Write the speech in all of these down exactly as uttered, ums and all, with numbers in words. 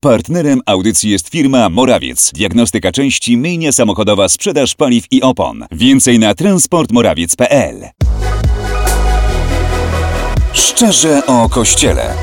Partnerem audycji jest firma Morawiec. Diagnostyka części, myjnia samochodowa, sprzedaż paliw i opon. Więcej na transport morawiec kropka p l. Szczerze o Kościele.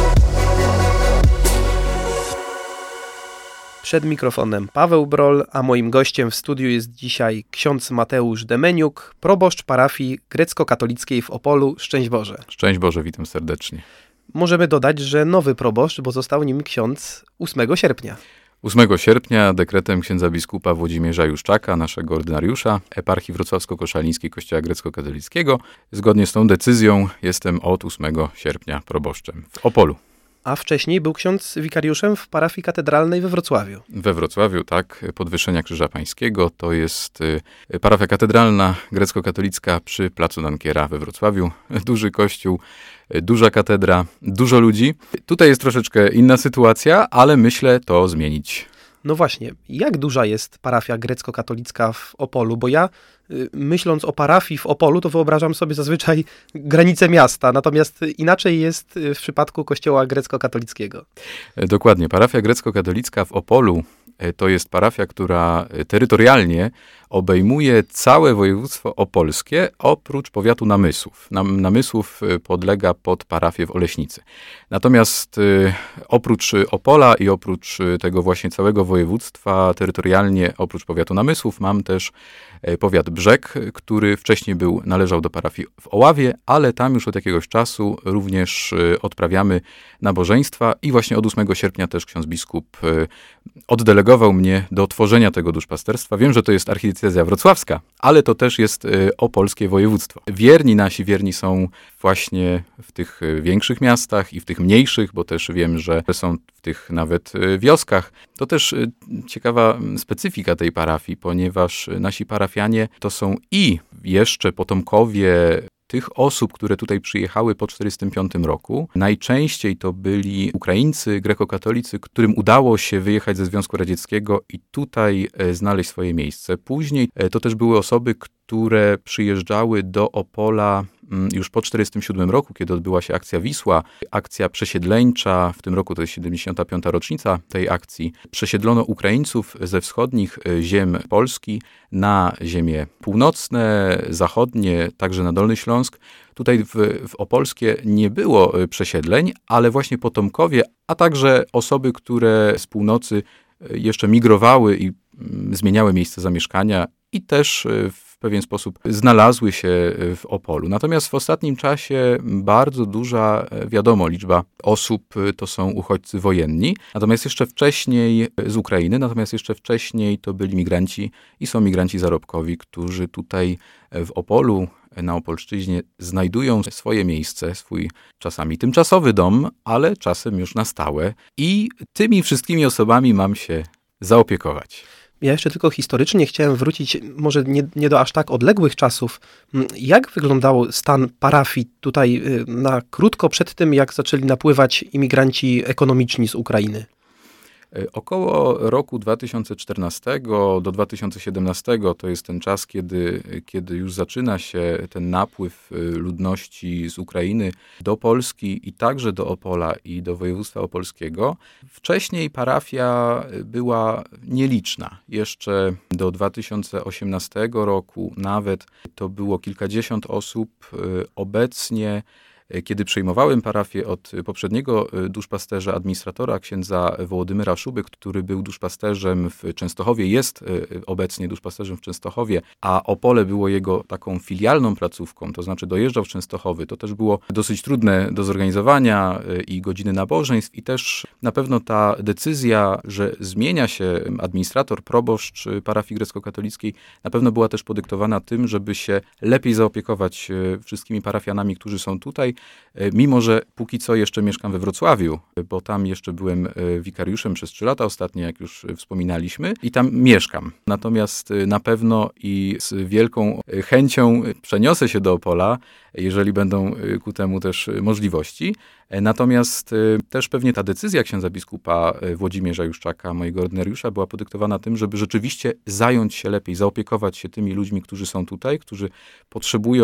Przed mikrofonem Paweł Brol, a moim gościem w studiu jest dzisiaj ksiądz Mateusz Demeniuk, proboszcz parafii grecko-katolickiej w Opolu. Szczęść Boże. Szczęść Boże, witam serdecznie. Możemy dodać, że nowy proboszcz, bo został nim ksiądz ósmego sierpnia. ósmego sierpnia dekretem księdza biskupa Włodzimierza Juszczaka, naszego ordynariusza eparchii wrocławsko-koszalińskiej Kościoła grecko-katolickiego. Zgodnie z tą decyzją jestem od ósmego sierpnia proboszczem w Opolu. A wcześniej był ksiądz wikariuszem w parafii katedralnej we Wrocławiu. We Wrocławiu, tak, Podwyższenia Krzyża Pańskiego. To jest y, parafia katedralna grecko-katolicka przy Placu Dankiera we Wrocławiu. Duży kościół, y, duża katedra, dużo ludzi. Tutaj jest troszeczkę inna sytuacja, ale myślę to zmienić. No właśnie, jak duża jest parafia grecko-katolicka w Opolu? Bo ja, y, myśląc o parafii w Opolu, to wyobrażam sobie zazwyczaj granice miasta, natomiast inaczej jest w przypadku kościoła grecko-katolickiego. Dokładnie. Parafia grecko-katolicka w Opolu to jest parafia, która terytorialnie obejmuje całe województwo opolskie, oprócz powiatu Namysłów. Nam, Namysłów podlega pod parafię w Oleśnicy. Natomiast y, oprócz Opola i oprócz tego właśnie całego województwa, terytorialnie oprócz powiatu Namysłów, mam też powiat Brzeg, który wcześniej był, należał do parafii w Oławie, ale tam już od jakiegoś czasu również odprawiamy nabożeństwa i właśnie od ósmego sierpnia też ksiądz biskup oddelegował mnie do tworzenia tego duszpasterstwa. Wiem, że to jest archidiecezja wrocławska, ale to też jest opolskie województwo. Wierni nasi, wierni są właśnie w tych większych miastach i w tych mniejszych, bo też wiem, że są w tych nawet wioskach. To też ciekawa specyfika tej parafii, ponieważ nasi parafianie to są i jeszcze potomkowie tych osób, które tutaj przyjechały po tysiąc dziewięćset czterdziestym piątym roku. Najczęściej to byli Ukraińcy, grekokatolicy, którym udało się wyjechać ze Związku Radzieckiego i tutaj znaleźć swoje miejsce. Później to też były osoby, które przyjeżdżały do Opola już po tysiąc dziewięćset czterdziestym siódmym roku, kiedy odbyła się akcja Wisła, akcja przesiedleńcza, w tym roku to jest siedemdziesiąta piąta rocznica tej akcji. Przesiedlono Ukraińców ze wschodnich ziem Polski na ziemie północne, zachodnie, także na Dolny Śląsk. Tutaj w, w Opolskie nie było przesiedleń, ale właśnie potomkowie, a także osoby, które z północy jeszcze migrowały i zmieniały miejsce zamieszkania i też w pewien sposób znalazły się w Opolu. Natomiast w ostatnim czasie bardzo duża, wiadomo, liczba osób to są uchodźcy wojenni. Natomiast jeszcze wcześniej z Ukrainy, natomiast jeszcze wcześniej to byli migranci i są migranci zarobkowi, którzy tutaj w Opolu, na Opolszczyźnie znajdują swoje miejsce, swój czasami tymczasowy dom, ale czasem już na stałe. I tymi wszystkimi osobami mam się zaopiekować. Ja jeszcze tylko historycznie chciałem wrócić, może nie, nie do aż tak odległych czasów. Jak wyglądał stan parafii tutaj na krótko przed tym, jak zaczęli napływać imigranci ekonomiczni z Ukrainy? Około roku dwa tysiące czternastego do dwa tysiące siedemnastego to jest ten czas, kiedy, kiedy już zaczyna się ten napływ ludności z Ukrainy do Polski i także do Opola i do województwa opolskiego. Wcześniej parafia była nieliczna. Jeszcze do dwa tysiące osiemnastego roku nawet to było kilkadziesiąt osób. Obecnie, kiedy przejmowałem parafię od poprzedniego duszpasterza, administratora, księdza Wołodymyra Szuby, który był duszpasterzem w Częstochowie, jest obecnie duszpasterzem w Częstochowie, a Opole było jego taką filialną placówką, to znaczy dojeżdżał w Częstochowy. To też było dosyć trudne do zorganizowania i godziny nabożeństw i też na pewno ta decyzja, że zmienia się administrator, proboszcz parafii grecko-katolickiej, na pewno była też podyktowana tym, żeby się lepiej zaopiekować wszystkimi parafianami, którzy są tutaj. Mimo że póki co jeszcze mieszkam we Wrocławiu, bo tam jeszcze byłem wikariuszem przez trzy lata ostatnio, jak już wspominaliśmy, i tam mieszkam. Natomiast na pewno i z wielką chęcią przeniosę się do Opola, jeżeli będą ku temu też możliwości. Natomiast też pewnie ta decyzja księdza biskupa Włodzimierza Juszczaka, mojego ordynariusza, była podyktowana tym, żeby rzeczywiście zająć się lepiej, zaopiekować się tymi ludźmi, którzy są tutaj, którzy potrzebują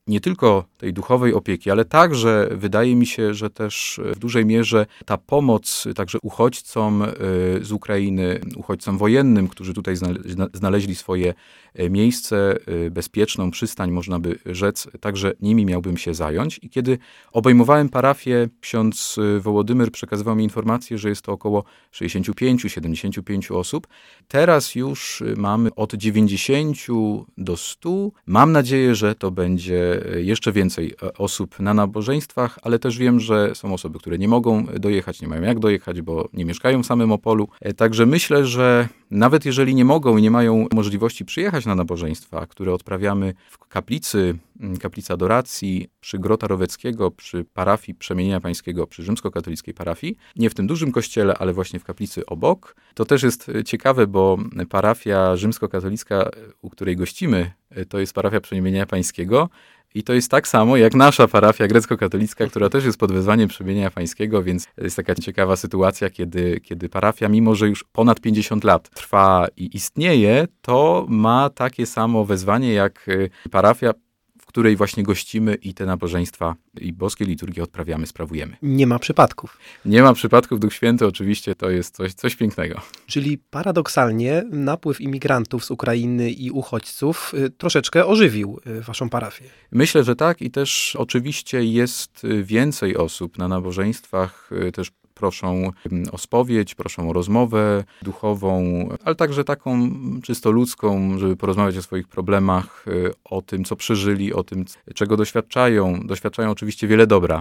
nie tylko tej duchowej opieki, ale także wydaje mi się, że też w dużej mierze ta pomoc także uchodźcom z Ukrainy, uchodźcom wojennym, którzy tutaj znaleźli swoje miejsce, bezpieczną przystań, można by rzec, także nimi miałbym się zająć. I kiedy obejmowałem parafię, ksiądz Wołodymyr przekazywał mi informację, że jest to około sześćdziesiąt pięć do siedemdziesięciu pięciu osób. Teraz już mamy od dziewięćdziesięciu do stu. Mam nadzieję, że to będzie jeszcze więcej osób na nabożeństwach, ale też wiem, że są osoby, które nie mogą dojechać, nie mają jak dojechać, bo nie mieszkają w samym Opolu. Także myślę, że nawet jeżeli nie mogą i nie mają możliwości przyjechać na nabożeństwa, które odprawiamy w kaplicy, kaplica adoracji przy Grota Roweckiego, przy parafii Przemienienia Pańskiego, przy rzymskokatolickiej parafii, nie w tym dużym kościele, ale właśnie w kaplicy obok. To też jest ciekawe, bo parafia rzymskokatolicka, u której gościmy, to jest parafia Przemienienia Pańskiego. I to jest tak samo jak nasza parafia grecko-katolicka, która też jest pod wezwaniem Przemienienia Pańskiego, więc jest taka ciekawa sytuacja, kiedy, kiedy parafia, mimo że już ponad pięćdziesiąt lat trwa i istnieje, to ma takie samo wezwanie jak parafia, w której właśnie gościmy i te nabożeństwa i boskie liturgie odprawiamy, sprawujemy. Nie ma przypadków. Nie ma przypadków. Duch Święty oczywiście to jest coś, coś pięknego. Czyli paradoksalnie napływ imigrantów z Ukrainy i uchodźców troszeczkę ożywił waszą parafię. Myślę, że tak i też oczywiście jest więcej osób na nabożeństwach, też proszą o spowiedź, proszą o rozmowę duchową, ale także taką czysto ludzką, żeby porozmawiać o swoich problemach, o tym, co przeżyli, o tym, czego doświadczają. Doświadczają oczywiście wiele dobra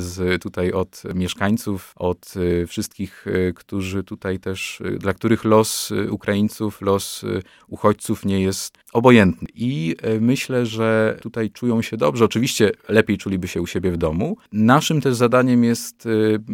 z tutaj od mieszkańców, od wszystkich, którzy tutaj też, dla których los Ukraińców, los uchodźców nie jest obojętny. I myślę, że tutaj czują się dobrze. Oczywiście lepiej czuliby się u siebie w domu. Naszym też zadaniem jest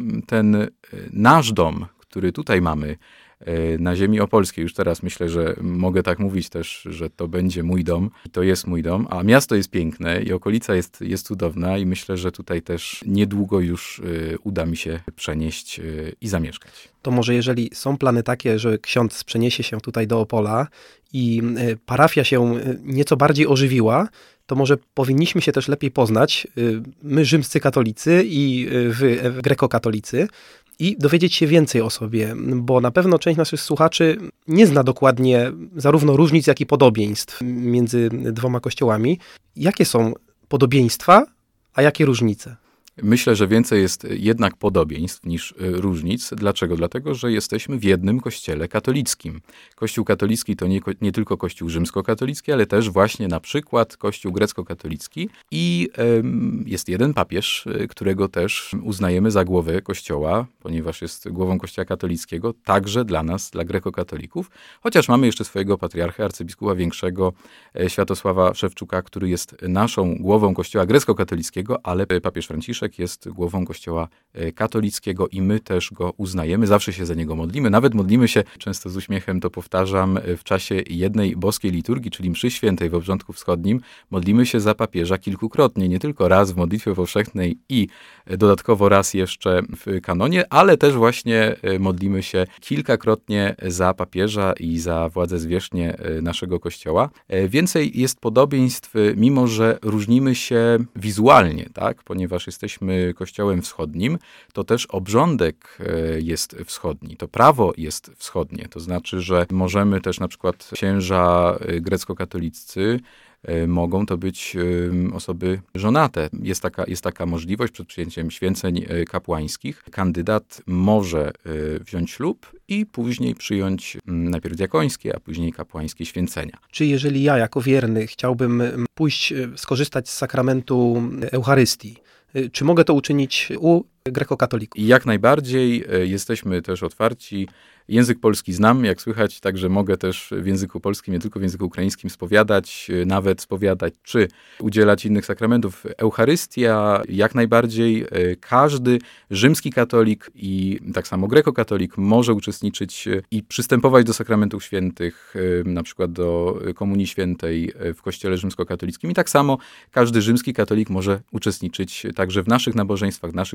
ten nasz dom, który tutaj mamy, na ziemi opolskiej. Już teraz myślę, że mogę tak mówić też, że to będzie mój dom. To jest mój dom, a miasto jest piękne i okolica jest, jest cudowna i myślę, że tutaj też niedługo już y, uda mi się przenieść y, i zamieszkać. To może jeżeli są plany takie, że ksiądz przeniesie się tutaj do Opola i y, parafia się nieco bardziej ożywiła, to może powinniśmy się też lepiej poznać, y, my rzymscy katolicy i y, wy y, grekokatolicy, i dowiedzieć się więcej o sobie, bo na pewno część naszych słuchaczy nie zna dokładnie zarówno różnic, jak i podobieństw między dwoma kościołami. Jakie są podobieństwa, a jakie różnice? Myślę, że więcej jest jednak podobieństw niż różnic. Dlaczego? Dlatego, że jesteśmy w jednym kościele katolickim. Kościół katolicki to nie, nie tylko kościół rzymskokatolicki, ale też właśnie na przykład kościół grecko-katolicki i ym, jest jeden papież, którego też uznajemy za głowę kościoła, ponieważ jest głową kościoła katolickiego, także dla nas, dla grekokatolików, chociaż mamy jeszcze swojego patriarchę, arcybiskupa większego, Światosława Szewczuka, który jest naszą głową kościoła grecko-katolickiego, ale papież Franciszek jest głową kościoła katolickiego i my też go uznajemy, zawsze się za niego modlimy, nawet modlimy się, często z uśmiechem to powtarzam, w czasie jednej boskiej liturgii, czyli mszy świętej w Obrządku Wschodnim, modlimy się za papieża kilkukrotnie, nie tylko raz w modlitwie powszechnej i dodatkowo raz jeszcze w kanonie, ale też właśnie modlimy się kilkakrotnie za papieża i za władzę zwierzchnię naszego kościoła. Więcej jest podobieństw, mimo że różnimy się wizualnie, tak, ponieważ jesteśmy kościołem wschodnim, to też obrządek jest wschodni, to prawo jest wschodnie. To znaczy, że możemy też na przykład księża grecko-katolicy mogą to być osoby żonate. Jest taka, jest taka możliwość przed przyjęciem święceń kapłańskich. Kandydat może wziąć ślub i później przyjąć najpierw diakońskie, a później kapłańskie święcenia. Czy jeżeli ja jako wierny chciałbym pójść, skorzystać z sakramentu Eucharystii, czy mogę to uczynić u grekokatolików? Jak najbardziej jesteśmy też otwarci. Język polski znam, jak słychać, także mogę też w języku polskim, nie tylko w języku ukraińskim spowiadać, nawet spowiadać, czy udzielać innych sakramentów. Eucharystia, jak najbardziej każdy rzymski katolik i tak samo grekokatolik może uczestniczyć i przystępować do sakramentów świętych, na przykład do Komunii Świętej w kościele rzymskokatolickim. I tak samo każdy rzymski katolik może uczestniczyć także w naszych nabożeństwach, w naszych boskich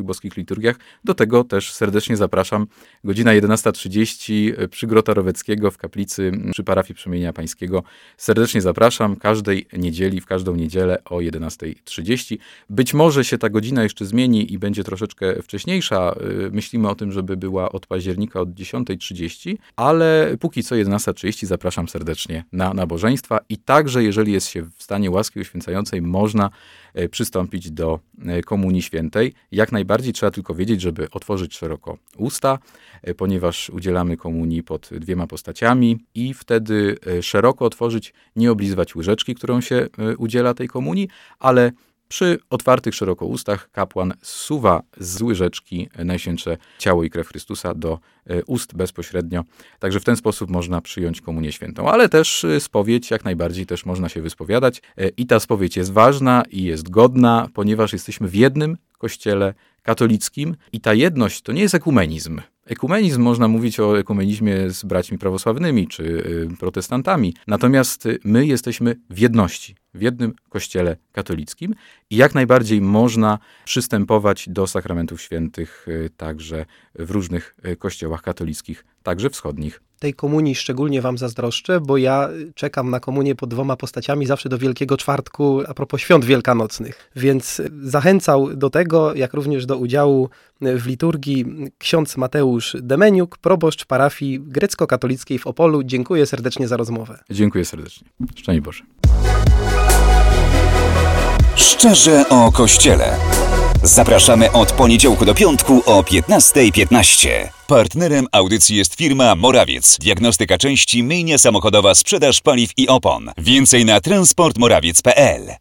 liturgiach. Do tego też serdecznie zapraszam. Godzina jedenasta trzydzieści przy Grota Roweckiego w kaplicy przy parafii Przemienia Pańskiego. Serdecznie zapraszam każdej niedzieli, w każdą niedzielę o jedenasta trzydzieści. Być może się ta godzina jeszcze zmieni i będzie troszeczkę wcześniejsza. Myślimy o tym, żeby była od października od dziesiąta trzydzieści, ale póki co jedenasta trzydzieści zapraszam serdecznie na nabożeństwa i także, jeżeli jest się w stanie łaski uświęcającej, można przystąpić do Komunii Świętej. Jak najbardziej trzeba tylko wiedzieć, żeby otworzyć szeroko usta, ponieważ udzielamy komunii pod dwiema postaciami i wtedy szeroko otworzyć, nie oblizywać łyżeczki, którą się udziela tej komunii, ale przy otwartych szeroko ustach kapłan zsuwa z łyżeczki Najświętsze Ciało i Krew Chrystusa do ust bezpośrednio. Także w ten sposób można przyjąć Komunię Świętą. Ale też spowiedź, jak najbardziej też można się wyspowiadać. I ta spowiedź jest ważna i jest godna, ponieważ jesteśmy w jednym Kościele katolickim i ta jedność to nie jest ekumenizm. Ekumenizm, można mówić o ekumenizmie z braćmi prawosławnymi czy y, protestantami. Natomiast my jesteśmy w jedności, w jednym Kościele katolickim i jak najbardziej można przystępować do sakramentów świętych y, także w różnych y, kościołach katolickich, także wschodnich. Tej komunii szczególnie wam zazdroszczę, bo ja czekam na komunię pod dwoma postaciami zawsze do Wielkiego Czwartku a propos świąt wielkanocnych. Więc zachęcał do tego, jak również do udziału w liturgii ksiądz Mateusz Demeniuk, proboszcz parafii grecko-katolickiej w Opolu. Dziękuję serdecznie za rozmowę. Dziękuję serdecznie. Szczęść Boże. Szczerze o Kościele. Zapraszamy od poniedziałku do piątku o piętnasta piętnaście. Partnerem audycji jest firma Morawiec. Diagnostyka części, myjnia samochodowa, sprzedaż paliw i opon. Więcej na transport morawiec kropka p l.